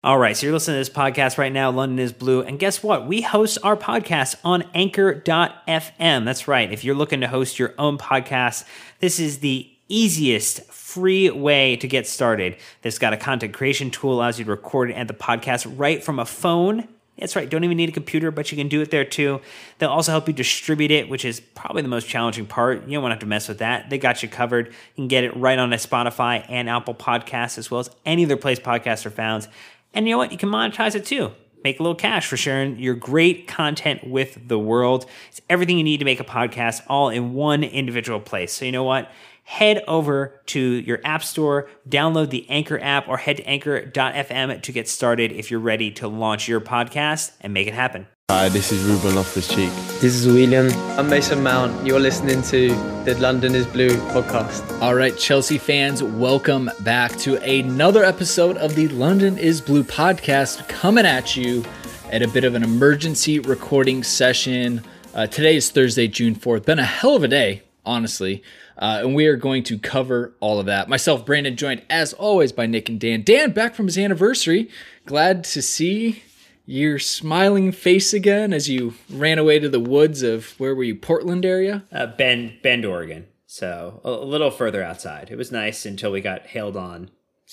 All right, so you're listening to this podcast right now, London is Blue, and guess what? We host our podcast on Anchor.fm. That's right. If you're looking to host your own podcast, this is the easiest free way to get started. This got a content creation tool, allows you to record and add the podcast right from a phone. That's right, don't even need a computer, but you can do it there too. They'll also help you distribute it, which is probably the most challenging part. You don't want to have to mess with that. They got you covered. You can get it right on a Spotify and Apple Podcasts, as well as any other place podcasts are found. And you know what? You can monetize it too. Make a little cash for sharing your great content with the world. It's everything you need to make a podcast all in one individual place. So you know what? Head over to your app store, download the Anchor app, or head to anchor.fm to get started if you're ready to launch your podcast and make it happen. Hi, this is Ruben Loftus-Cheek. This is William. I'm Mason Mount. You're listening to the London is Blue podcast. All right, Chelsea fans, welcome back to another episode of the London is Blue podcast, coming at you at a bit of an emergency recording session. Today is Thursday, June 4th. Been a hell of a day, honestly. And we are going to cover all of that. Myself, Brandon, joined as always by Nick and Dan. Dan, back from his anniversary. Glad to see your smiling face again as you ran away to the woods of, where were you, Portland area? Bend, Oregon. So a little further outside. It was nice until we got hailed on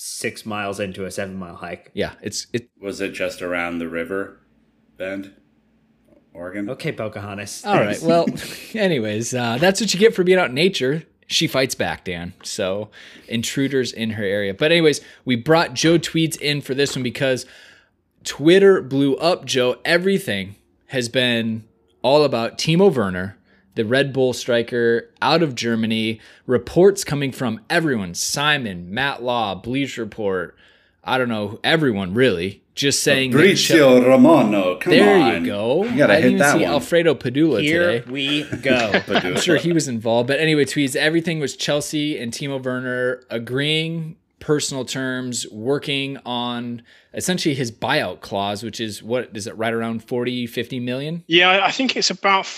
6 miles into a 7-mile hike. Yeah, Was it just around the river, Bend, Oregon? Okay, Pocahontas. All right, well, anyways, that's what you get for being out in nature. She fights back, Dan. So intruders in her area. But anyways, we brought Joe Tweeds in for this one because Twitter blew up, Joe. Everything has been all about Timo Werner, the Red Bull striker out of Germany. Reports coming from everyone, Simon, Matt Law, Bleach Report, I don't know, everyone really, just saying Fabrizio Romano, come there on. You go. You gotta I didn't hit that even see one. Alfredo Padula Here today. we go. I'm sure he was involved. But anyway, Tweeds, everything was Chelsea and Timo Werner agreeing personal terms, working on essentially his buyout clause, which is, what is it, right around 40, 50 million? Yeah, I think it's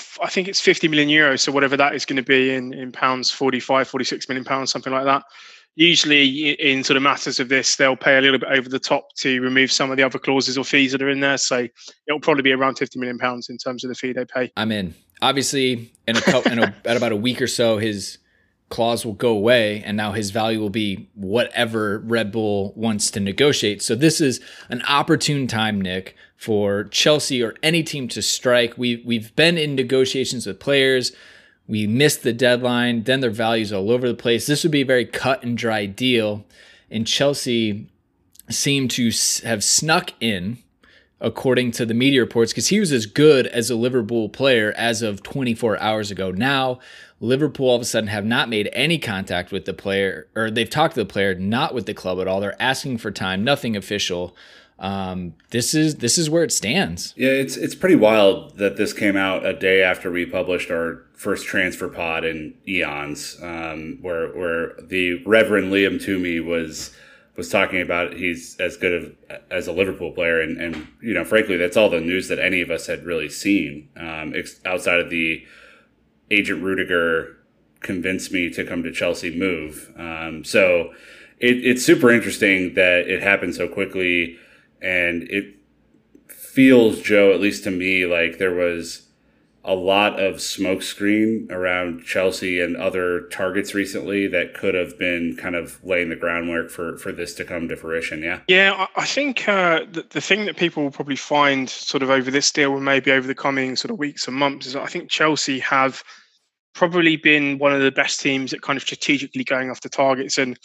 50 million euros. So whatever that is going to be in pounds, 45, 46 million pounds, something like that. Usually in sort of matters of this, they'll pay a little bit over the top to remove some of the other clauses or fees that are in there. So it'll probably be around 50 million pounds in terms of the fee they pay. I'm in. Obviously, at about a week or so, his clause will go away, and now his value will be whatever Red Bull wants to negotiate. So this is an opportune time, Nick, for Chelsea or any team to strike. We've been in negotiations with players. We missed the deadline. Then their values all over the place. This would be a very cut and dry deal. And Chelsea seemed to have snuck in, according to the media reports, because he was as good as a Liverpool player as of 24 hours ago. Now, Liverpool all of a sudden have not made any contact with the player, or they've talked to the player, not with the club at all. They're asking for time, nothing official. This is where it stands. Yeah, it's pretty wild that this came out a day after we published our first transfer pod in eons, where the Reverend Liam Toomey was talking about he's as good as a Liverpool player, and you know, frankly, that's all the news that any of us had really seen, outside of the Agent Rudiger convinced me to come to Chelsea move. So it's super interesting that it happened so quickly. And it feels, Joe, at least to me, like there was a lot of smokescreen around Chelsea and other targets recently that could have been kind of laying the groundwork for this to come to fruition, yeah? Yeah, I think the thing that people will probably find sort of over this deal and maybe over the coming sort of weeks and months is that I think Chelsea have probably been one of the best teams at kind of strategically going after targets. And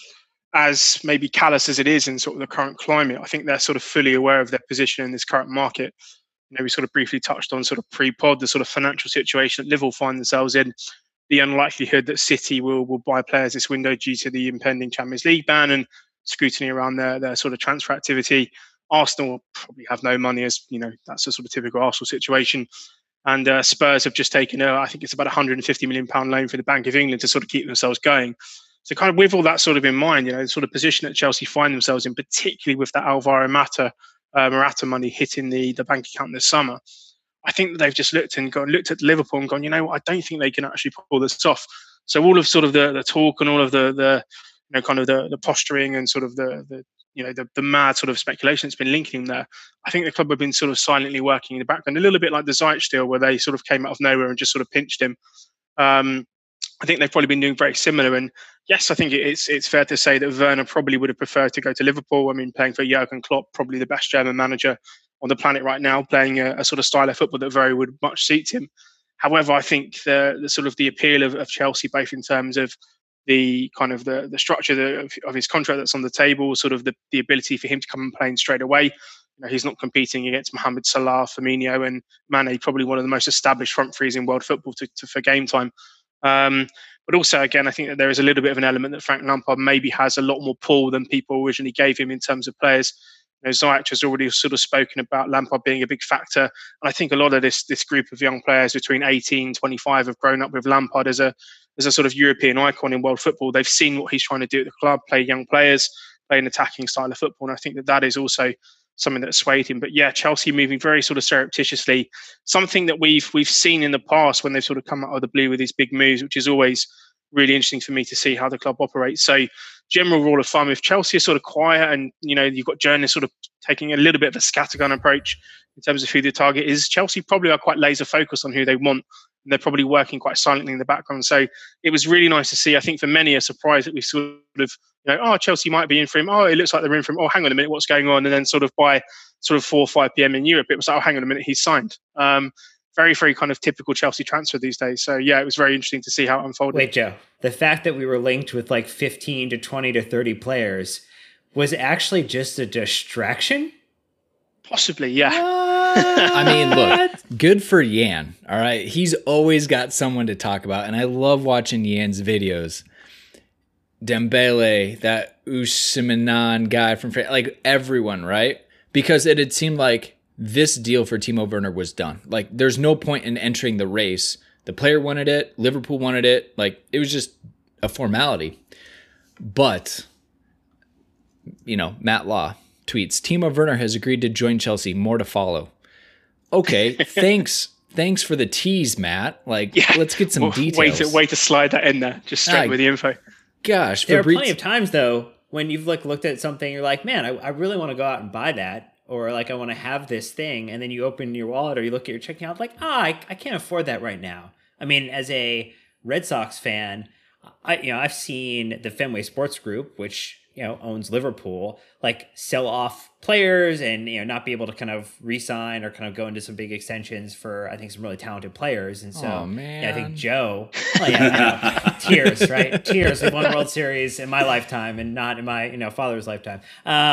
as maybe callous as it is in sort of the current climate, I think they're sort of fully aware of their position in this current market. You know, we sort of briefly touched on sort of pre-pod, the sort of financial situation that Liverpool find themselves in, the unlikelihood that City will buy players this window due to the impending Champions League ban and scrutiny around their sort of transfer activity. Arsenal will probably have no money, as you know, that's a sort of typical Arsenal situation. And Spurs have just taken I think it's about £150 million loan for the Bank of England to sort of keep themselves going. So kind of with all that sort of in mind, you know, the sort of position that Chelsea find themselves in, particularly with that Alvaro Morata money hitting the bank account this summer, I think that they've just looked at Liverpool and gone, you know what, I don't think they can actually pull this off. So all of sort of the talk and all of the you know, kind of the posturing and sort of the the mad sort of speculation that's been linking him there. I think the club have been sort of silently working in the background, a little bit like the Ziyech deal, where they sort of came out of nowhere and just sort of pinched him. I think they've probably been doing very similar. And yes, I think it's fair to say that Werner probably would have preferred to go to Liverpool. I mean, playing for Jurgen Klopp, probably the best German manager on the planet right now, playing a sort of style of football that very would much suit him. However, I think the sort of the appeal of Chelsea, both in terms of the kind of the structure of his contract that's on the table, sort of the ability for him to come and play straight away. He's not competing against Mohamed Salah, Firmino, and Mane, probably one of the most established front threes in world football for game time. But also, again, I think that there is a little bit of an element that Frank Lampard maybe has a lot more pull than people originally gave him in terms of players. Ziyech has already sort of spoken about Lampard being a big factor. And I think a lot of this group of young players between 18 and 25 have grown up with Lampard as a sort of European icon in world football. They've seen what he's trying to do at the club, play young players, play an attacking style of football. And I think that is also something that swayed him. But yeah, Chelsea moving very sort of surreptitiously, something that we've seen in the past when they've sort of come out of the blue with these big moves, which is always really interesting for me to see how the club operates. So general rule of thumb, if Chelsea is sort of quiet and, you've got journalists sort of taking a little bit of a scattergun approach in terms of who the target is, Chelsea probably are quite laser focused on who they want. And they're probably working quite silently in the background. So it was really nice to see. I think for many, a surprise that we sort of, Chelsea might be in for him. Oh, it looks like they're in for him. Oh, hang on a minute, what's going on? And then sort of by sort of 4 or 5 p.m. in Europe, it was like, oh, hang on a minute, he's signed. Very, very kind of typical Chelsea transfer these days. So yeah, it was very interesting to see how it unfolded. Wait, Joe, the fact that we were linked with like 15 to 20 to 30 players was actually just a distraction? Possibly, yeah. I mean, look, good for Jan. All right. He's always got someone to talk about. And I love watching Jan's videos. Dembele, that Ousmane guy from France, like everyone, right? Because it had seemed like this deal for Timo Werner was done. Like, there's no point in entering the race. The player wanted it. Liverpool wanted it. Like, it was just a formality. But, Matt Law tweets, Timo Werner has agreed to join Chelsea. More to follow. Okay, thanks for the tease, Matt. Like, let's get some details. Way to slide that in there, just straight with the info. Gosh, there are plenty of times though when you've looked at something, you're like, man, I really want to go out and buy that, or like I want to have this thing, and then you open your wallet or you look at your checking account, like, I can't afford that right now. I mean, as a Red Sox fan, I've seen the Fenway Sports Group, which owns Liverpool, like sell off players and not be able to kind of re-sign or kind of go into some big extensions for I think some really talented players. And so I think Joe, tears, right? Tears. We won a World Series in my lifetime and not in my father's lifetime.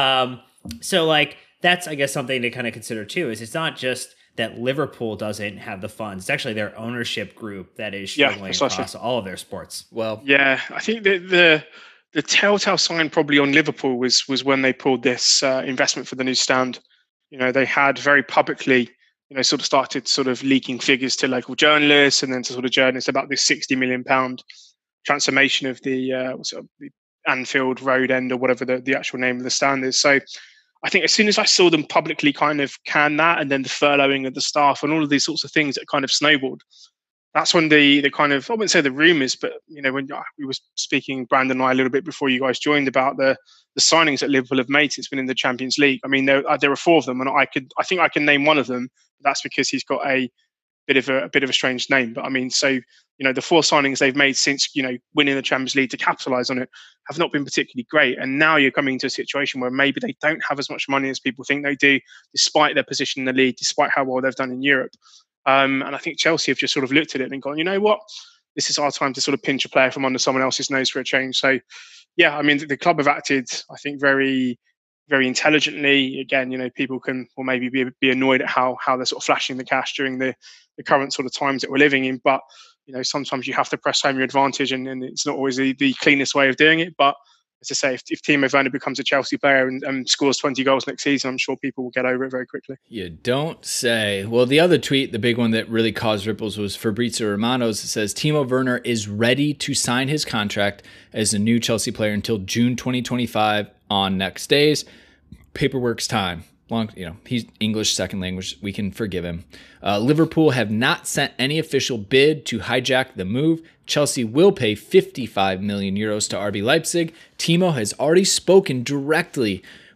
So like that's I guess something to kind of consider too. Is it's not just that Liverpool doesn't have the funds. It's actually their ownership group that is struggling across all of their sports. Well, yeah, I think that the telltale sign probably on Liverpool was when they pulled this investment for the new stand. They had very publicly, sort of started sort of leaking figures to local journalists and then to sort of journalists about this £60 million transformation of the Anfield Road end or whatever the actual name of the stand is. So I think as soon as I saw them publicly kind of can that, and then the furloughing of the staff and all of these sorts of things that kind of snowballed, that's when the kind of, I wouldn't say the rumours, but, when we were speaking, Brandon and I, a little bit before you guys joined about the signings that Liverpool have made since winning the Champions League. I mean, there are 4 of them, and I think I can name one of them. That's because he's got a bit of a strange name. But I mean, so, the 4 signings they've made since, winning the Champions League to capitalise on it have not been particularly great. And now you're coming into a situation where maybe they don't have as much money as people think they do, despite their position in the league, despite how well they've done in Europe. And I think Chelsea have just sort of looked at it and gone, you know what, this is our time to sort of pinch a player from under someone else's nose for a change. So, yeah, I mean, the club have acted, I think, very, very intelligently. Again, people will maybe be annoyed at how they're sort of flashing the cash during the current sort of times that we're living in. But, sometimes you have to press home your advantage, and it's not always the cleanest way of doing it. But as I say, if Timo Werner becomes a Chelsea player and scores 20 goals next season, I'm sure people will get over it very quickly. You don't say. Well, the other tweet, the big one that really caused ripples, was Fabrizio Romano's. It says, Timo Werner is ready to sign his contract as a new Chelsea player until June 2025 on next days. Paperwork's time. He's English second language. We can forgive him. Liverpool have not sent any official bid to hijack the move. Chelsea will pay 55 million euros to RB Leipzig. Timo has already spoken directly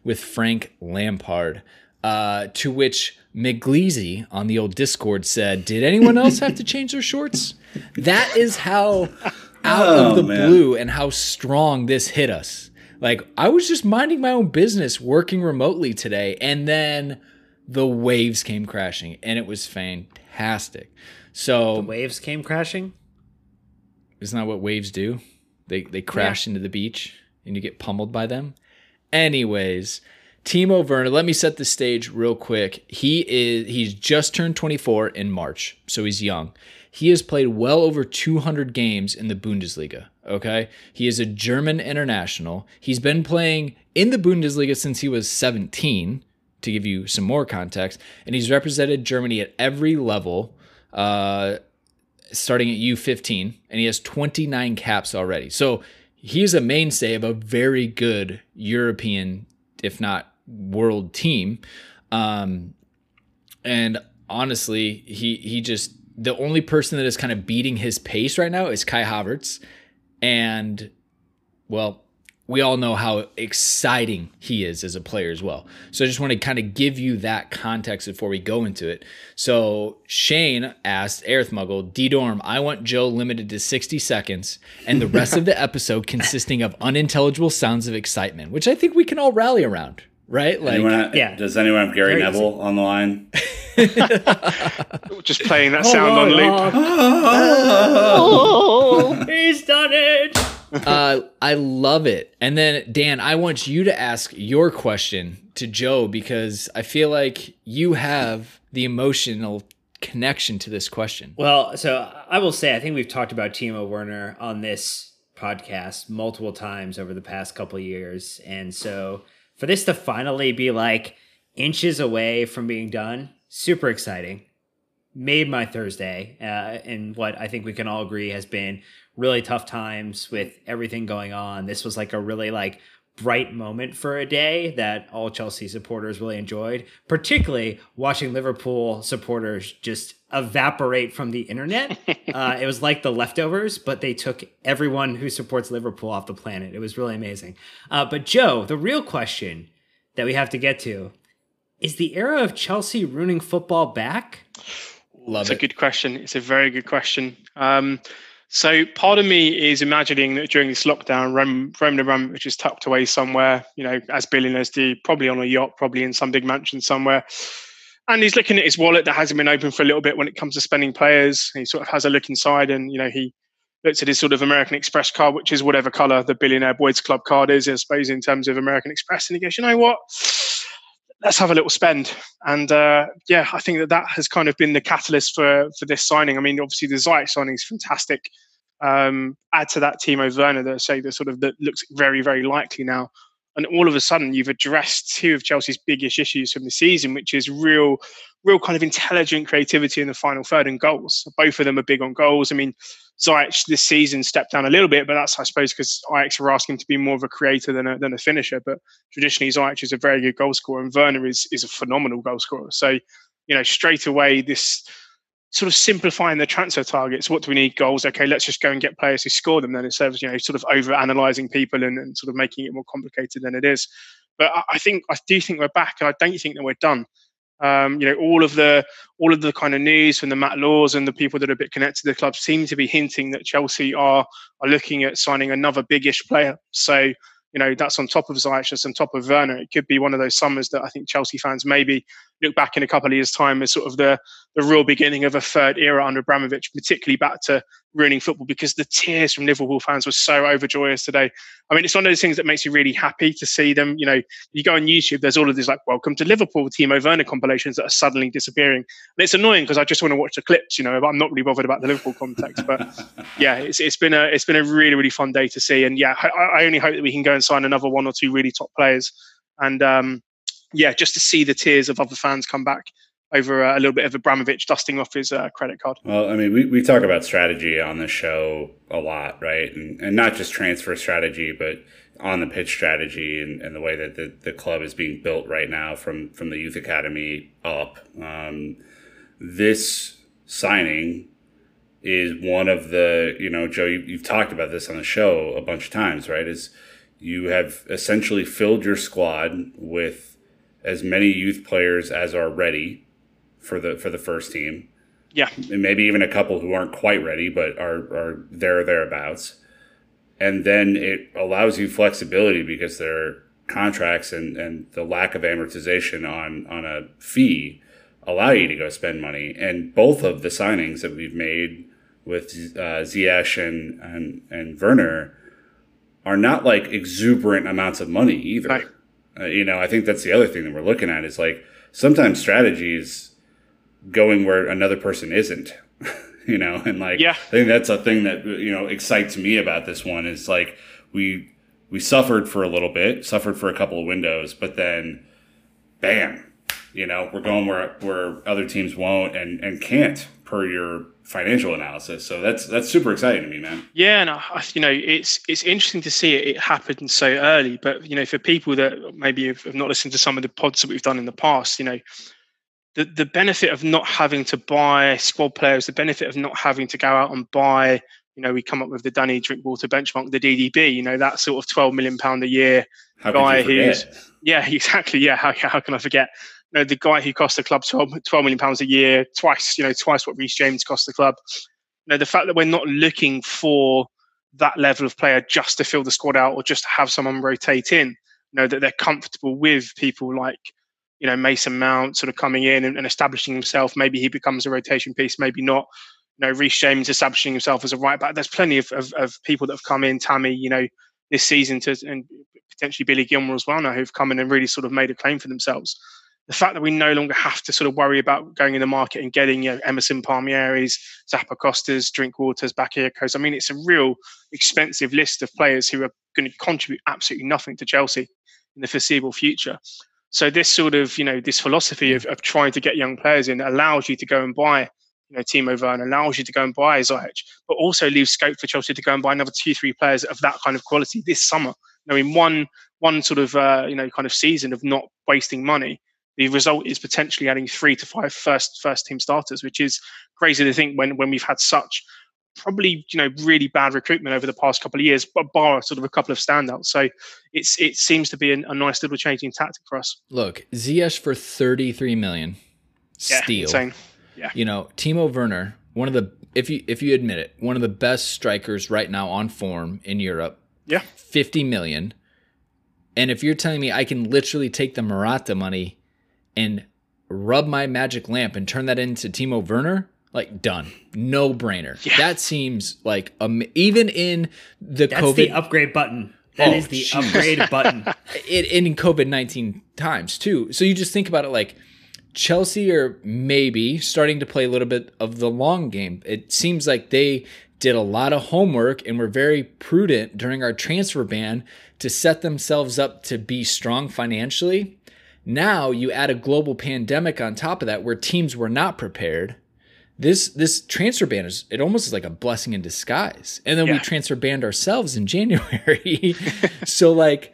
with Frank Lampard. To which McGleasy on the old Discord said, "Did anyone else have to change their shorts?" That is how out of the blue and how strong this hit us. Like, I was just minding my own business, working remotely today, and then the waves came crashing, and it was fantastic. So The waves came crashing? isn't that what waves do? They crash into the beach, and you get pummeled by them. Anyways, Timo Werner, let me set the stage real quick. He's just turned 24 in March, so he's young. He has played well over 200 games in the Bundesliga, okay? He is a German international. He's been playing in the Bundesliga since he was 17, to give you some more context, and he's represented Germany at every level, starting at U15, and he has 29 caps already. So he's a mainstay of a very good European, if not world team. And honestly, he just, the only person that is kind of beating his pace right now is Kai Havertz. And, well, we all know how exciting he is as a player as well. So I just want to kind of give you that context before we go into it. So Shane asked Aerith Muggle, D-Dorm, I want Joe limited to 60 seconds and the rest of the episode consisting of unintelligible sounds of excitement, which I think we can all rally around, right? Like, Does anyone have Gary Neville on the line? Just playing that sound on loop. Oh, he's done it. I love it. And then, Dan, I want you to ask your question to Joe because I feel like you have the emotional connection to this question. Well, so I will say, I think we've talked about Timo Werner on this podcast multiple times over the past couple of years. And so for this to finally be like inches away from being done, super exciting. Made my Thursday in what I think we can all agree has been really tough times with everything going on. This was like a really like bright moment for a day that all Chelsea supporters really enjoyed, particularly watching Liverpool supporters just evaporate from the internet. It was like The Leftovers, but they took everyone who supports Liverpool off the planet. It was really amazing. But Joe, the real question that we have to get to, is the era of Chelsea ruining football back? It's a good question. It's a very good question. So part of me is imagining that during this lockdown, Roman Abramovich is tucked away somewhere, as billionaires do, probably on a yacht, probably in some big mansion somewhere. And he's looking at his wallet that hasn't been open for a little bit when it comes to spending players. He sort of has a look inside and, he looks at his sort of American Express card, which is whatever color the billionaire Boyd's Club card is, I suppose, in terms of American Express. And he goes, you know what? Let's have a little spend. And I think that has kind of been the catalyst for this signing. I mean, obviously the Ziyech signing is fantastic. Add to that Timo Werner that looks very, very likely now. And all of a sudden you've addressed two of Chelsea's biggest issues from the season, which is real kind of intelligent creativity in the final third and goals. Both of them are big on goals. I mean, Ziyech this season stepped down a little bit, but that's, I suppose, because Ajax were asking him to be more of a creator than a finisher. But traditionally, Ziyech is a very good goal scorer, and Werner is a phenomenal goal scorer. So, straight away, this sort of simplifying the transfer targets. What do we need? Goals. Okay, let's just go and get players who score them then, instead of sort of over analysing people and sort of making it more complicated than it is. But I do think we're back, and I don't think that we're done. All of the kind of news from the Matt Laws and the people that are a bit connected to the club seem to be hinting that Chelsea are looking at signing another big-ish player. So, that's on top of Ziyech, that's on top of Werner. It could be one of those summers that I think Chelsea fans maybe look back in a couple of years' time as sort of the real beginning of a third era under Abramovich, particularly back to ruining football, because the tears from Liverpool fans were so overjoyous today. I mean, it's one of those things that makes you really happy to see them. You go on YouTube, there's all of these like "Welcome to Liverpool" Timo Werner compilations that are suddenly disappearing. And it's annoying because I just want to watch the clips, but I'm not really bothered about the Liverpool context. But yeah, it's been a really, really fun day to see. And yeah, I only hope that we can go and sign another one or two really top players. And just to see the tears of other fans come back over a little bit of Abramovich dusting off his credit card. Well, I mean, we talk about strategy on this show a lot, right? And not just transfer strategy, but on the pitch strategy and the way that the club is being built right now from the youth academy up. This signing is one of the, Joe, you've talked about this on the show a bunch of times, right? Is You have essentially filled your squad with as many youth players as are ready for the first team. Yeah. And maybe even a couple who aren't quite ready, but are there or thereabouts. And then it allows you flexibility because their contracts and the lack of amortization on a fee allow you to go spend money. And both of the signings that we've made with Ziyech and Werner are not like exuberant amounts of money either. Right. I think that's the other thing that we're looking at is like sometimes strategy is going where another person isn't, and like, yeah. I think that's a thing that, excites me about this one is like we suffered for a little bit, suffered for a couple of windows, but then bam, we're going where other teams won't and can't per your financial analysis. So that's super exciting to me, man. Yeah, and it's interesting to see it happen so early. But for people that maybe have not listened to some of the pods that we've done in the past, the benefit of not having to buy squad players, the benefit of not having to go out and buy, we come up with the Danny Drinkwater benchmark, the DDB, that sort of £12 million a year guy who's, yeah, exactly, yeah. How can I forget? The guy who cost the club £12 million a year, twice what Reece James cost the club. The fact that we're not looking for that level of player just to fill the squad out or just to have someone rotate in, that they're comfortable with people like, Mason Mount sort of coming in and establishing himself. Maybe he becomes a rotation piece, maybe not. Reece James establishing himself as a right back. There's plenty of people that have come in, Tammy, this season and potentially Billy Gilmour as well now, who've come in and really sort of made a claim for themselves. The fact that we no longer have to sort of worry about going in the market and getting Emerson Palmieri's, Zappacosta's, Drinkwater's, Bakayoko's. I mean, it's a real expensive list of players who are going to contribute absolutely nothing to Chelsea in the foreseeable future. So this sort of, this philosophy of trying to get young players in allows you to go and buy, Timo Werner, allows you to go and buy Ziyech, but also leaves scope for Chelsea to go and buy another 2-3 players of that kind of quality this summer. In one sort of, kind of season of not wasting money, the result is potentially adding 3 to 5 first team starters, which is crazy to think when we've had such probably really bad recruitment over the past couple of years, but bar sort of a couple of standouts. So it seems to be a nice little changing tactic for us. Look, Ziyech for 33 million, steal. Insane. Yeah, Timo Werner, one of the if you admit it, one of the best strikers right now on form in Europe. Yeah, 50 million. And if you're telling me I can literally take the Morata money and rub my magic lamp and turn that into Timo Werner, like done, no brainer. Yeah. That seems like even in the That's COVID, the upgrade button. That is the upgrade button. In COVID-19 times too. So you just think about it like Chelsea are maybe starting to play a little bit of the long game. It seems like they did a lot of homework and were very prudent during our transfer ban to set themselves up to be strong financially. Now you add a global pandemic on top of that where teams were not prepared. This transfer ban it almost is like a blessing in disguise. And then we transfer banned ourselves in January. So like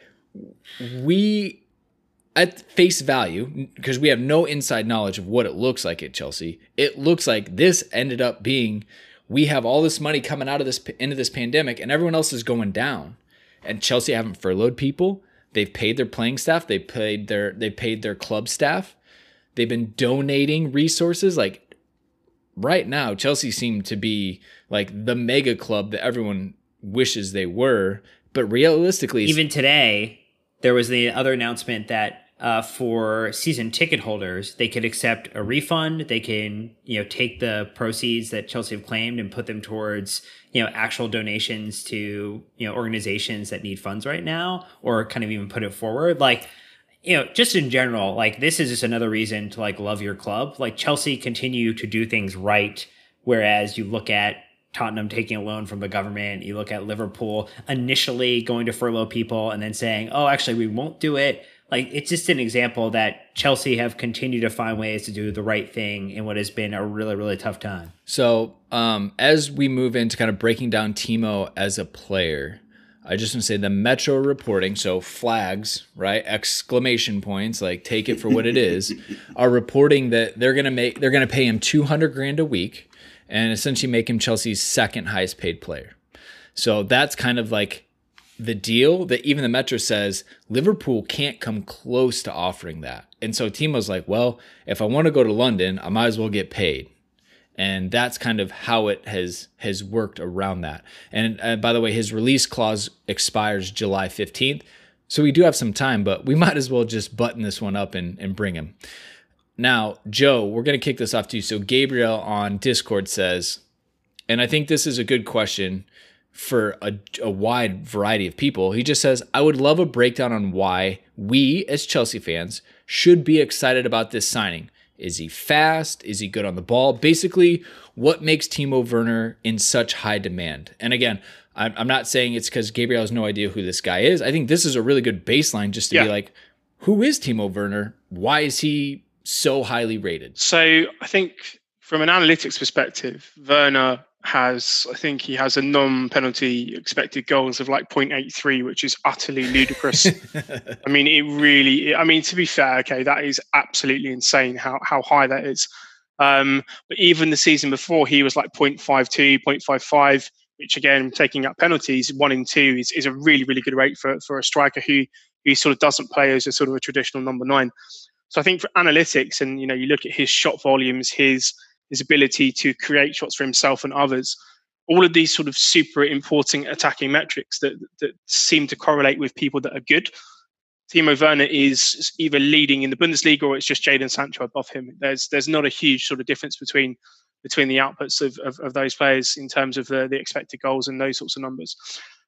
we at face value, because we have no inside knowledge of what it looks like at Chelsea, it looks like this ended up being we have all this money coming out of this into this pandemic and everyone else is going down. And Chelsea haven't furloughed people. They've paid their playing staff. They paid their club staff. They've been donating resources. Like right now, Chelsea seem to be like the mega club that everyone wishes they were. But realistically, even today, there was the other announcement that for season ticket holders, they could accept a refund. They can, take the proceeds that Chelsea have claimed and put them towards, actual donations to, organizations that need funds right now, or kind of even put it forward. Like, just in general, like this is just another reason to like love your club. Like Chelsea continue to do things right. Whereas you look at Tottenham taking a loan from the government, you look at Liverpool initially going to furlough people and then saying, oh, actually, we won't do it. Like, it's just an example that Chelsea have continued to find ways to do the right thing in what has been a really, really tough time. So as we move into kind of breaking down Timo as a player, I just want to say the Metro reporting, so flags, right? Exclamation points, like take it for what it is, are reporting that they're going to pay him $200,000 a week and essentially make him Chelsea's second highest paid player. So that's kind of like the deal that even the Metro says Liverpool can't come close to offering that. And so Timo's like, well, if I want to go to London, I might as well get paid. And that's kind of how it has worked around that. And by the way, his release clause expires July 15th. So we do have some time, but we might as well just button this one up and bring him. Now, Joe, we're going to kick this off to you. So Gabriel on Discord says, and I think this is a good question for a wide variety of people. He just says, I would love a breakdown on why we as Chelsea fans should be excited about this signing. Is he fast? Is he good on the ball? Basically, what makes Timo Werner in such high demand? And again, I'm not saying it's because Gabriel has no idea who this guy is. I think this is a really good baseline just to be like, who is Timo Werner? Why is he so highly rated? So I think from an analytics perspective, Werner has a non-penalty expected goals of like 0.83, which is utterly ludicrous. I mean, to be fair, okay, that is absolutely insane how high that is. But even the season before, he was like 0.52, 0.55, which again, taking out penalties, 1 in 2 is a really, really good rate for a striker who sort of doesn't play as a sort of a traditional number 9. So I think for analytics, and you look at his shot volumes, his ability to create shots for himself and others, all of these sort of super important attacking metrics that seem to correlate with people that are good. Timo Werner is either leading in the Bundesliga or it's just Jadon Sancho above him. There's not a huge sort of difference between the outputs of those players in terms of the expected goals and those sorts of numbers.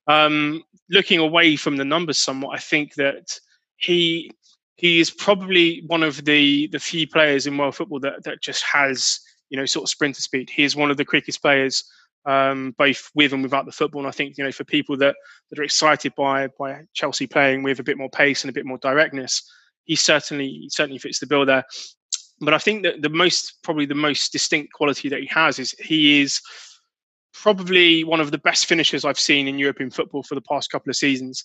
Looking away from the numbers somewhat, I think that he is probably one of the few players in world football that just has sort of sprinter speed. He is one of the quickest players, both with and without the football. And I think, for people that are excited by Chelsea playing with a bit more pace and a bit more directness, he certainly fits the bill there. But I think that the most distinct quality that he is probably one of the best finishers I've seen in European football for the past couple of seasons.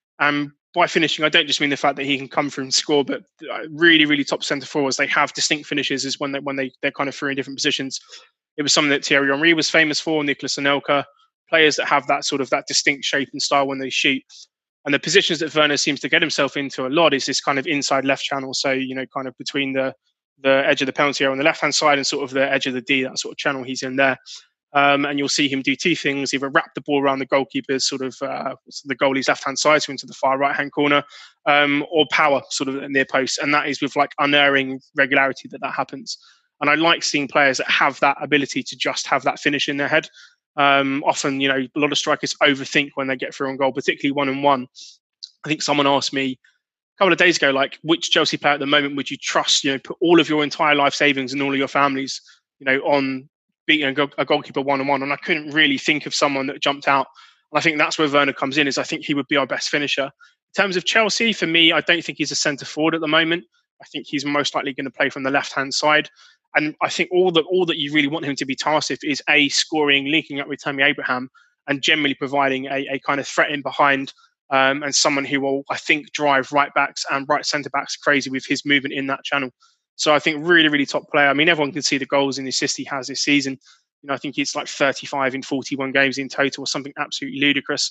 By finishing, I don't just mean the fact that he can come through and score, but really, really top centre forwards, they have distinct finishes is when they're kind of through in different positions. It was something that Thierry Henry was famous for, Nicolas Anelka, players that have that distinct shape and style when they shoot. And the positions that Werner seems to get himself into a lot is this kind of inside left channel. So, kind of between the edge of the penalty area on the left-hand side and sort of the edge of the D, that sort of channel he's in there. And you'll see him do two things: either wrap the ball around the goalkeeper's the goalie's left-hand side, so into the far right-hand corner, or power sort of near post. And that is with like unerring regularity that happens. And I like seeing players that have that ability to just have that finish in their head. Often, a lot of strikers overthink when they get through on goal, particularly 1-on-1. I think someone asked me a couple of days ago, like, which Chelsea player at the moment would you trust, put all of your entire life savings and all of your families, on beating a goalkeeper 1-on-1, and I couldn't really think of someone that jumped out. And I think that's where Werner comes in, is I think he would be our best finisher. In terms of Chelsea, for me, I don't think he's a centre forward at the moment. I think he's most likely going to play from the left-hand side. And I think all that you really want him to be tasked with is scoring, linking up with Tammy Abraham, and generally providing a kind of threat in behind, and someone who will, I think, drive right backs and right centre backs crazy with his movement in that channel. So I think really, really top player. I mean, everyone can see the goals and the assists he has this season. I think it's like 35 in 41 games in total, or something absolutely ludicrous.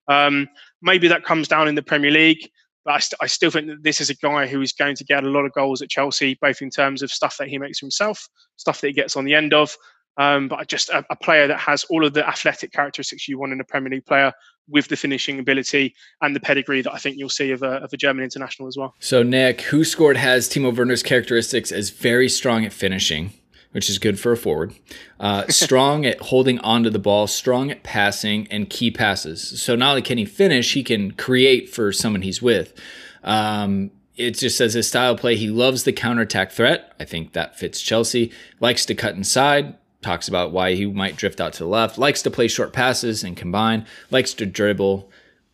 Maybe that comes down in the Premier League, but I still think that this is a guy who is going to get a lot of goals at Chelsea, both in terms of stuff that he makes for himself, stuff that he gets on the end of, but just a player that has all of the athletic characteristics you want in a Premier League player, with the finishing ability and the pedigree that I think you'll see of a German international as well. So Nick, Who Scored has Timo Werner's characteristics as very strong at finishing, which is good for a forward, strong at holding onto the ball, strong at passing and key passes. So not only can he finish, he can create for someone he's with. It just says his style of play, he loves the counterattack threat. I think that fits Chelsea. Likes to cut inside. Talks about why he might drift out to the left, likes to play short passes and combine, likes to dribble.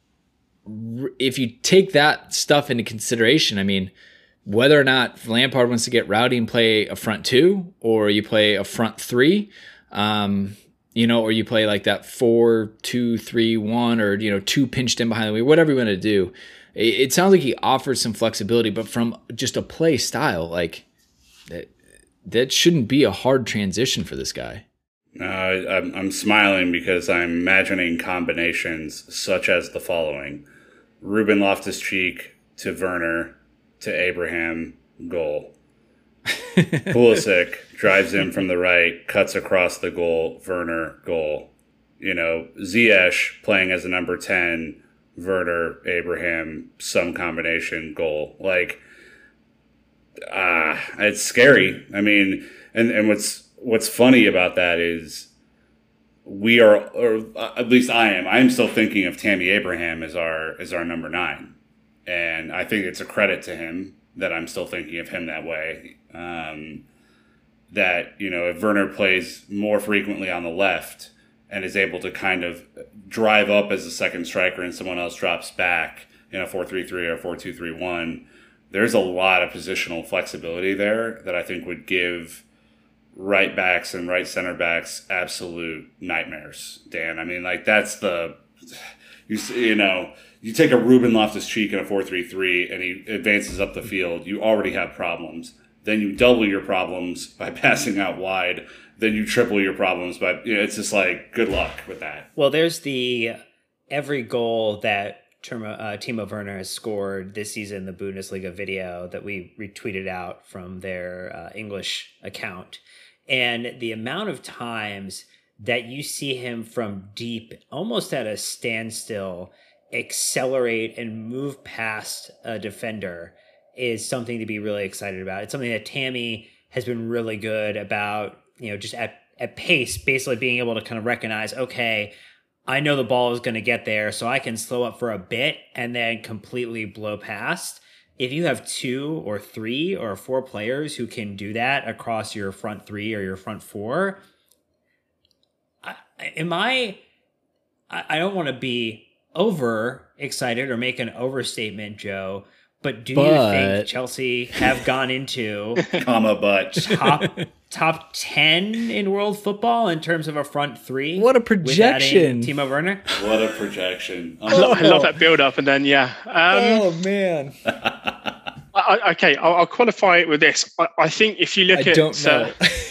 If you take that stuff into consideration, I mean, whether or not Lampard wants to get rowdy and play a front 2, or you play a front 3, or you play like that 4-2-3-1, or, 2 pinched in behind the wheel, whatever you want to do. It sounds like he offers some flexibility, but from just a play style, like that shouldn't be a hard transition for this guy. I'm smiling because I'm imagining combinations such as the following: Ruben Loftus-Cheek to Werner to Abraham, goal. Pulisic drives in from the right, cuts across the goal, Werner, goal. Ziyech playing as a number 10, Werner, Abraham, some combination, goal. It's scary. I mean, and what's funny about that is we are, or at least I am still thinking of Tammy Abraham as our number 9. And I think it's a credit to him that I'm still thinking of him that way. That, if Werner plays more frequently on the left and is able to kind of drive up as a second striker and someone else drops back in a 4-3-3 or 4-2-3-1, there's a lot of positional flexibility there that I think would give right backs and right center backs absolute nightmares, Dan. I mean, that's you take a Ruben Loftus-Cheek in a 4-3-3 and he advances up the field, you already have problems. Then you double your problems by passing out wide. Then you triple your problems by, it's just good luck with that. Well, there's every goal that Timo Werner has scored this season, the Bundesliga video that we retweeted out from their English account. And the amount of times that you see him from deep, almost at a standstill, accelerate and move past a defender is something to be really excited about. It's something that Tammy has been really good about, just at pace, basically being able to kind of recognize, okay, I know the ball is going to get there, so I can slow up for a bit and then completely blow past. If you have 2 or 3 or 4 players who can do that across your front 3 or your front 4, I don't want to be over excited or make an overstatement, Joe, but do you think Chelsea have gone into top 10 in world football in terms of a front 3? What a projection. Timo Werner? What a projection. I love that build up. And then, oh, man. Okay, I'll qualify it with this. I think if you look I don't know.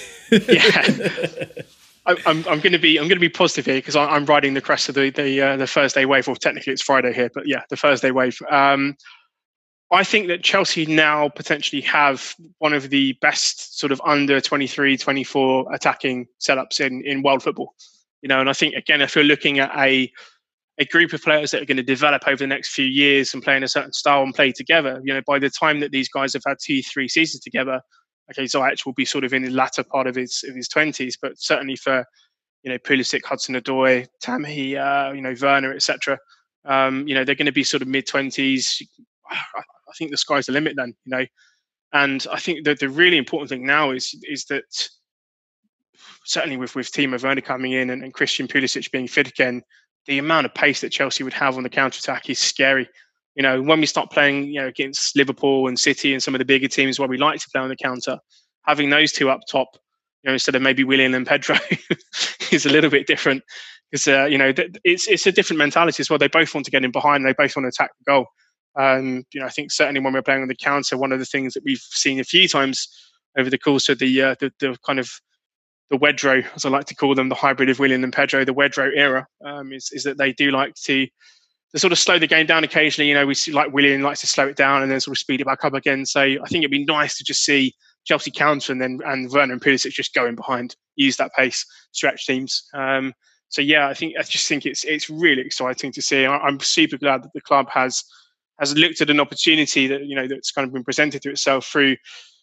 I'm going to be positive here because I'm riding the crest of the Thursday wave. Well, technically it's Friday here, but the Thursday wave. I think that Chelsea now potentially have one of the best sort of under 23, 24 attacking setups in world football. And I think, again, if you're looking at a group of players that are going to develop over the next few years and play in a certain style and play together, by the time that these guys have had 2-3 seasons together, okay, Ziyech will be sort of in the latter part of his 20s, but certainly for, Pulisic, Hudson-Odoi, Tammy, Werner, etc., they're going to be sort of mid-20s. I think the sky's the limit then, and I think that the really important thing now is that certainly with Timo Werner coming in and Christian Pulisic being fit again, the amount of pace that Chelsea would have on the counter-attack is scary. When we start playing, against Liverpool and City and some of the bigger teams where we like to play on the counter, having those two up top, instead of maybe Willian and Pedro is a little bit different because, it's a different mentality as well. They both want to get in behind. They both want to attack the goal. I think certainly when we're playing on the counter, one of the things that we've seen a few times over the course of the kind of the Wedro, as I like to call them, the hybrid of Willian and Pedro, the Wedro era, is that they do like to sort of slow the game down occasionally. We see like Willian likes to slow it down and then sort of speed it back up again. So I think it'd be nice to just see Chelsea counter and Werner and Pulisic just go in behind, use that pace, stretch teams. I just think it's really exciting to see. I'm super glad that the club has looked at an opportunity that that's kind of been presented to itself through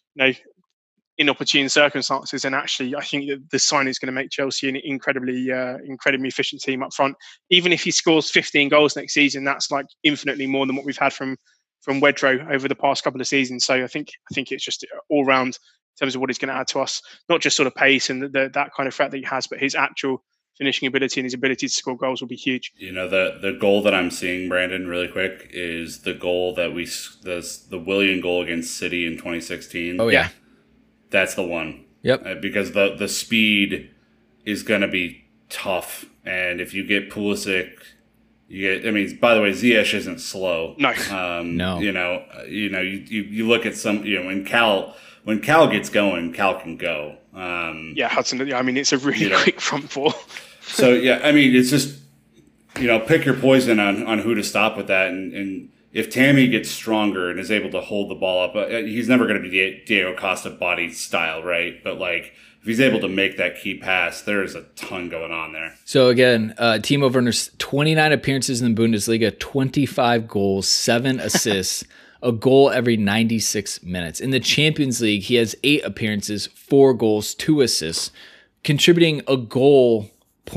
inopportune circumstances, and actually I think that the sign is going to make Chelsea an incredibly efficient team up front. Even if he scores 15 goals next season, that's like infinitely more than what we've had from Wedro over the past couple of seasons. So I think it's just all round in terms of what he's going to add to us, not just sort of pace and that kind of threat that he has, but his actual finishing ability and his ability to score goals will be huge. The goal that I'm seeing, Brandon, really quick, is the goal that the Willian goal against City in 2016. Oh yeah, that's the one. Yep. Because the speed is going to be tough, and if you get Pulisic, you get. I mean, by the way, Ziyech isn't slow. No. No. You look at some. When Cal gets going, Cal can go. Hudson. I mean, it's a really quick front four. So yeah, I mean, it's just pick your poison on who to stop with that, and if Tammy gets stronger and is able to hold the ball up, he's never going to be Diego Costa body style, right? But like, if he's able to make that key pass, there's a ton going on there. So again, Timo Werner's 29 appearances in the Bundesliga, 25 goals, 7 assists, a goal every 96 minutes. In the Champions League, he has 8 appearances, 4 goals, 2 assists, contributing a goal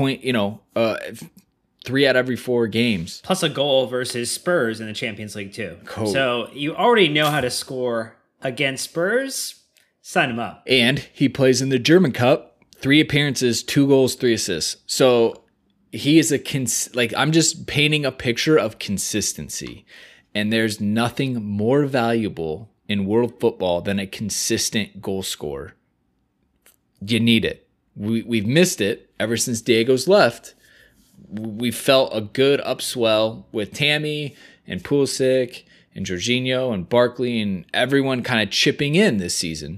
3 out of every 4 games. Plus a goal versus Spurs in the Champions League too. Cool. So you already know how to score against Spurs. Sign him up. And he plays in the German Cup, 3 appearances, 2 goals, 3 assists. So he is I'm just painting a picture of consistency. And there's nothing more valuable in world football than a consistent goal scorer. You need it. We've missed it ever since Diego's left. We felt a good upswell with Tammy and Pulisic and Jorginho and Barkley and everyone kind of chipping in this season.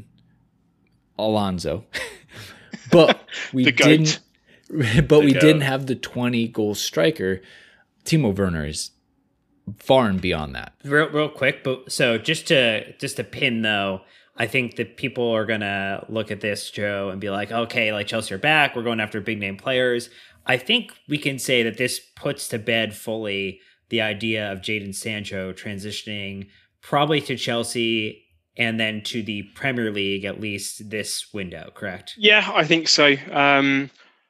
Alonso. But we didn't have the 20 goal striker. Timo Werner is far and beyond that. Real quick, but so just to pin though, I think that people are gonna look at this, Joe, and be like, okay, like Chelsea are back, we're going after big name players. I think we can say that this puts to bed fully the idea of Jadon Sancho transitioning probably to Chelsea and then to the Premier League, at least this window, correct? Yeah, I think so. I'm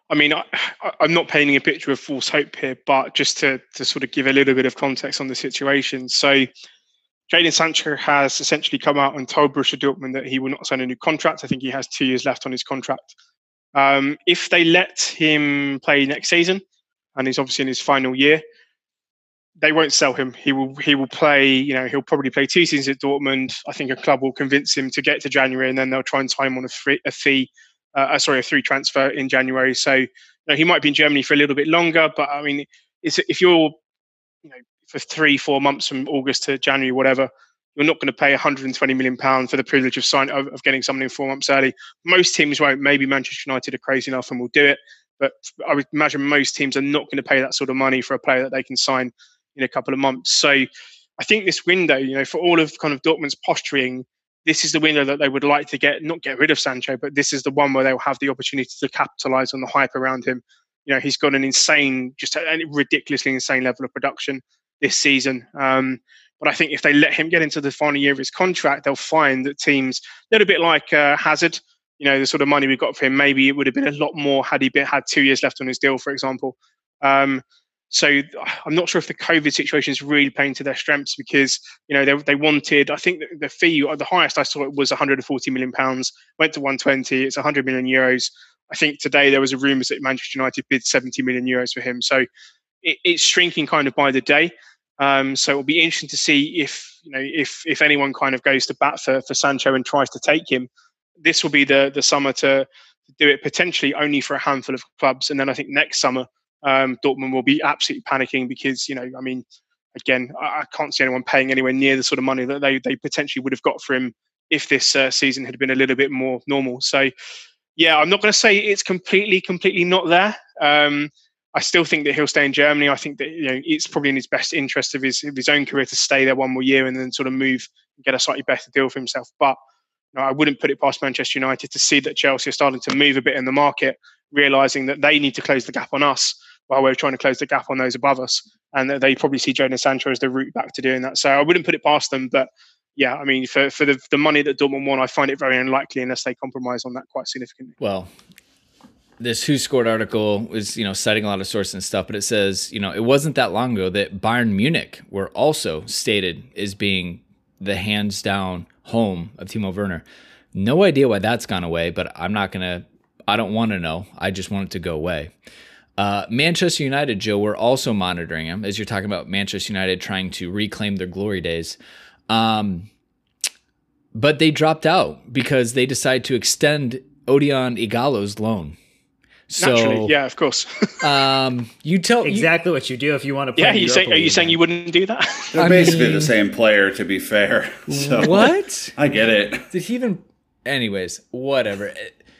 not painting a picture of false hope here, but just to sort of give a little bit of context on the situation. So Jadon Sancho has essentially come out and told Borussia Dortmund that he will not sign a new contract. I think he has 2 years left on his contract. If they let him play next season, and he's obviously in his final year, they won't sell him. He will play. He'll probably play 2 seasons at Dortmund. I think a club will convince him to get to January, and then they'll try and sign him on a free transfer in January. So he might be in Germany for a little bit longer. But I mean, if you're for 3-4 months from August to January, whatever, you're not going to pay £120 million for the privilege of getting someone in 4 months early. Most teams won't. Maybe Manchester United are crazy enough and will do it. But I would imagine most teams are not going to pay that sort of money for a player that they can sign in a couple of months. So I think this window, for all of kind of Dortmund's posturing, this is the window that they would like to not get rid of Sancho, but this is the one where they'll have the opportunity to capitalise on the hype around him. He's got just a ridiculously insane level of production this season. But I think if they let him get into the final year of his contract, they'll find that teams, a little bit like Hazard, the sort of money we got for him, maybe it would have been a lot more had he had 2 years left on his deal, for example. So I'm not sure if the COVID situation is really playing to their strengths because, they wanted, I think the fee, the highest I saw it was £140 million, went to 120, it's 100 million euros. I think today there was a rumours that Manchester United bid 70 million euros for him. So it's shrinking kind of by the day. So it'll be interesting to see if anyone kind of goes to bat for Sancho and tries to take him. This will be the summer to do it, potentially only for a handful of clubs. And then I think next summer, Dortmund will be absolutely panicking because, again, I can't see anyone paying anywhere near the sort of money that they potentially would have got for him if this season had been a little bit more normal. So, yeah, I'm not going to say it's completely not there. I still think that he'll stay in Germany. I think that it's probably in his best interest of his own career to stay there one more year and then sort of move and get a slightly better deal for himself. But I wouldn't put it past Manchester United to see that Chelsea are starting to move a bit in the market, realising that they need to close the gap on us while we're trying to close the gap on those above us, and that they probably see Jadon Sancho as the route back to doing that. So I wouldn't put it past them, but yeah, I mean, for the money that Dortmund want, I find it very unlikely unless they compromise on that quite significantly. Well, this Who Scored article was, citing a lot of sources and stuff, but it says, it wasn't that long ago that Bayern Munich were also stated as being the hands down home of Timo Werner. No idea why that's gone away, but I don't want to know. I just want it to go away. Manchester United, Joe, we're also monitoring him, as you're talking about Manchester United trying to reclaim their glory days. But they dropped out because they decided to extend Odion Ighalo's loan. So, naturally, yeah, of course. You tell exactly what you do if you want to play. Yeah, are you saying you wouldn't do that? They're basically the same player, to be fair. So what? I get it. Did he even? Anyways, whatever.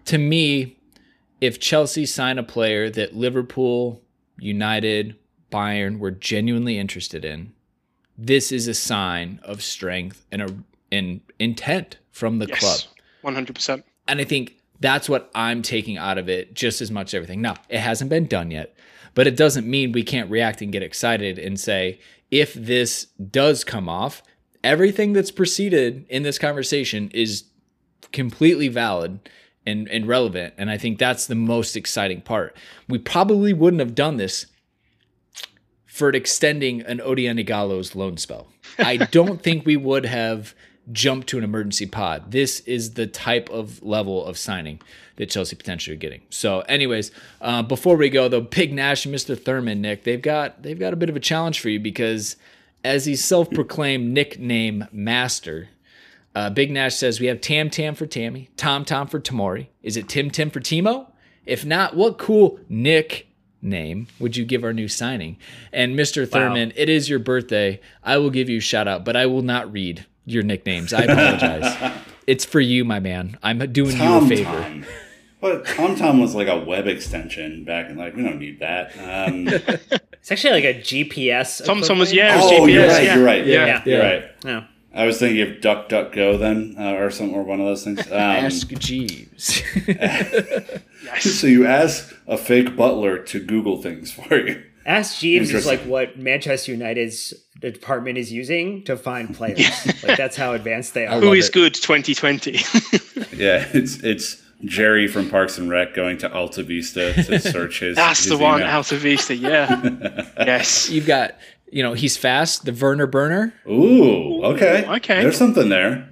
to me, if Chelsea sign a player that Liverpool, United, Bayern were genuinely interested in, this is a sign of strength and an intent from the club. 100%. And I think that's what I'm taking out of it just as much as everything. Now, it hasn't been done yet, but it doesn't mean we can't react and get excited and say, if this does come off, everything that's preceded in this conversation is completely valid and relevant. And I think that's the most exciting part. We probably wouldn't have done this for extending an Odion Ighalo's loan spell. I don't think we would have jumped to an emergency pod. This is the type of level of signing that Chelsea potentially are getting. So anyways, before we go though, Big Nash and Mr. Thurman, Nick, they've got a bit of a challenge for you, because as the self-proclaimed nickname master, Big Nash says we have Tam Tam for Tammy, Tom Tom for Tamori. Is it Tim Tim for Timo? If not, what cool nickname would you give our new signing? And Mr. Thurman, it is your birthday. I will give you a shout out, but I will not read your nicknames. I apologize. It's for you, my man. I'm doing you a favor. Tom. But Tom Tom was like a web extension back in, like, we don't need that. It's actually like a GPS. Tom Tom was, Oh, GPS. you're right. Yeah. You're right. No. I was thinking of DuckDuckGo then, or something, or one of those things. Ask Jeeves. So you ask a fake butler to Google things for you. Ask Jeeves is Interesting. like what Manchester United's department is using to find players. Like that's how advanced they are. Who is good 2020? Yeah, it's Jerry from Parks and Rec going to Alta Vista to search his. That's his the one, email. Alta Vista, yeah. Yes. You've got, he's fast, the Werner Burner. Ooh, okay. Okay. There's something there.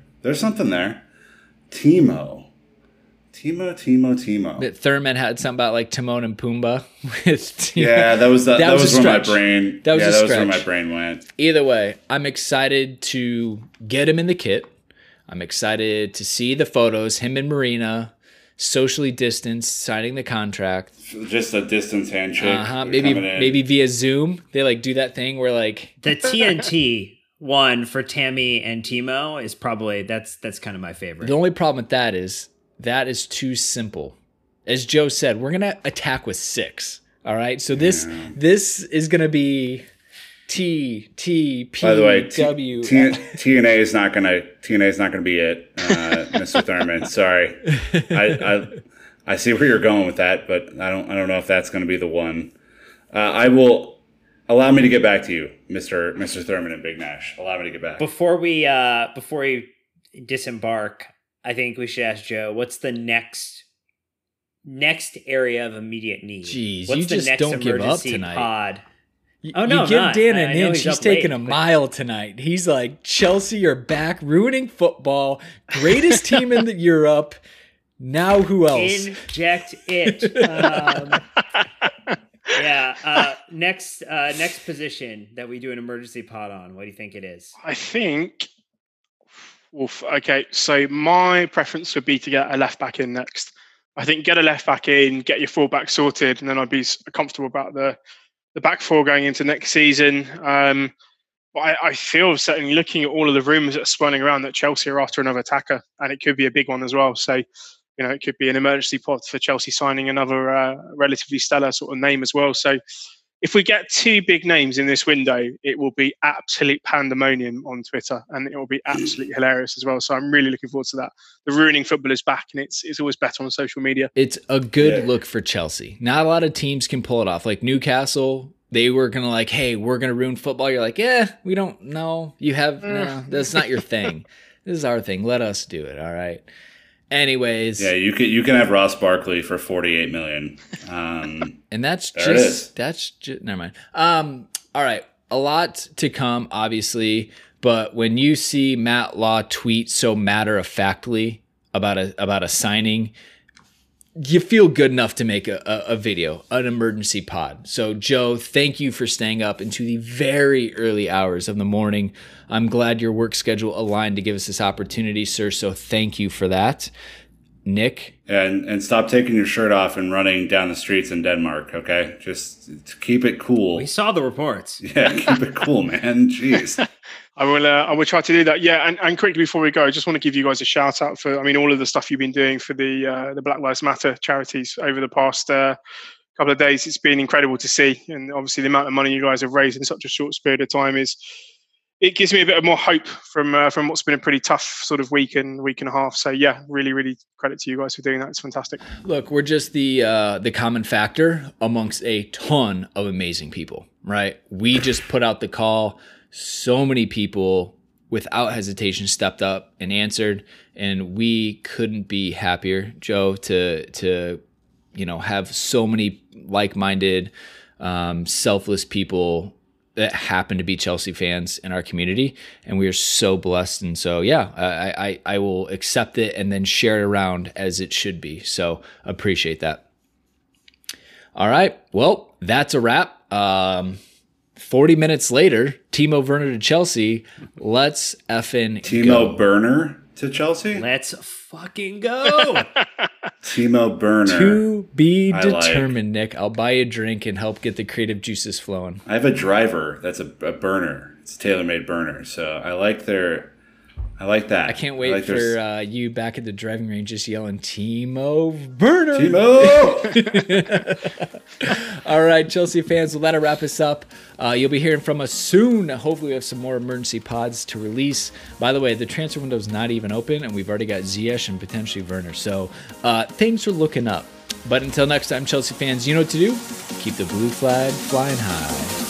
Timo. That Thurman had something about like Timon and Pumbaa. With, Yeah, that was where my stretch. brain. That was a that was where stretch. my brain went. Either way, I'm excited to get him in the kit. I'm excited to see the photos, him and Marina, socially distanced, signing the contract. Just a distance handshake. Maybe via Zoom. They like do that thing where like The TNT one for Tammy and Timo is probably that's kind of my favorite. the only problem with that is too simple. As Joe said, we're gonna attack with 6. All right, so this is gonna be T By the way, W. TNA is not gonna be it, Mr. Thurman. Sorry, I see where you're going with that, but I don't know if that's gonna be the one. I will allow me to get back to you, Mr. Thurman and Big Nash. Allow me to get back. Before we disembark, I think we should ask Joe, what's the next area of immediate need? Jeez, what's you the just next don't give up emergency tonight. pod? You No, give not. Dan I an know inch. he's He's up taking late, a but- mile tonight. He's like, Chelsea are back, ruining football. Greatest team in Europe. Now who else? Inject it. Next position that we do an emergency pod on. What do you think it is? I think. Okay, so my preference would be to get a left back in next. I think get a left back in, get your full back sorted, and then I'd be comfortable about the back four going into next season. But I feel, certainly looking at all of the rumours that are swirling around, that Chelsea are after another attacker, and it could be a big one as well. So, it could be an emergency pod for Chelsea signing another relatively stellar sort of name as well. So if we get 2 big names in this window, it will be absolute pandemonium on Twitter, and it will be absolutely hilarious as well. So I'm really looking forward to that. The ruining football is back, and it's always better on social media. It's a good look for Chelsea. Not a lot of teams can pull it off. Like Newcastle, they were going to like, hey, we're going to ruin football. You're like, we don't know. You have, no, that's not your thing. This is our thing. Let us do it. All right. Anyways. Yeah, you can have Ross Barkley for $48 million. And that's there just never mind. All right. A lot to come, obviously, but when you see Matt Law tweet so matter-of-factly about a signing, you feel good enough to make a video, an emergency pod. So, Joe, thank you for staying up into the very early hours of the morning. I'm glad your work schedule aligned to give us this opportunity, sir. So thank you for that. Nick? And stop taking your shirt off and running down the streets in Denmark, okay? Just keep it cool. We saw the reports. Yeah, keep it cool, man. Jeez. I will try to do that. Yeah, and quickly before we go, I just want to give you guys a shout out for, all of the stuff you've been doing for the Black Lives Matter charities over the past couple of days. It's been incredible to see, and obviously the amount of money you guys have raised in such a short period of time it gives me a bit of more hope from what's been a pretty tough sort of week and a half. So yeah, really, really credit to you guys for doing that. It's fantastic. Look, we're just the common factor amongst a ton of amazing people, right? We just put out the call. So many people without hesitation stepped up and answered, and we couldn't be happier, Joe, to have so many like-minded, selfless people that happen to be Chelsea fans in our community, and we are so blessed. And so, yeah, I will accept it and then share it around as it should be. So appreciate that. All right, well, that's a wrap. 40 minutes later, Timo Werner to Chelsea. Let's effing Timo Werner to Chelsea? Let's fucking go. Timo Werner. To be determined, Nick. I'll buy you a drink and help get the creative juices flowing. I have a driver that's a burner. It's a tailor-made burner. So I like that. I can't wait for you back at the driving range just yelling, Timo Werner. Timo! All right, Chelsea fans, well, that'll wrap us up. You'll be hearing from us soon. Hopefully we have some more emergency pods to release. By the way, the transfer window is not even open, and we've already got Ziyech and potentially Werner. So things are looking up. But until next time, Chelsea fans, you know what to do. Keep the blue flag flying high.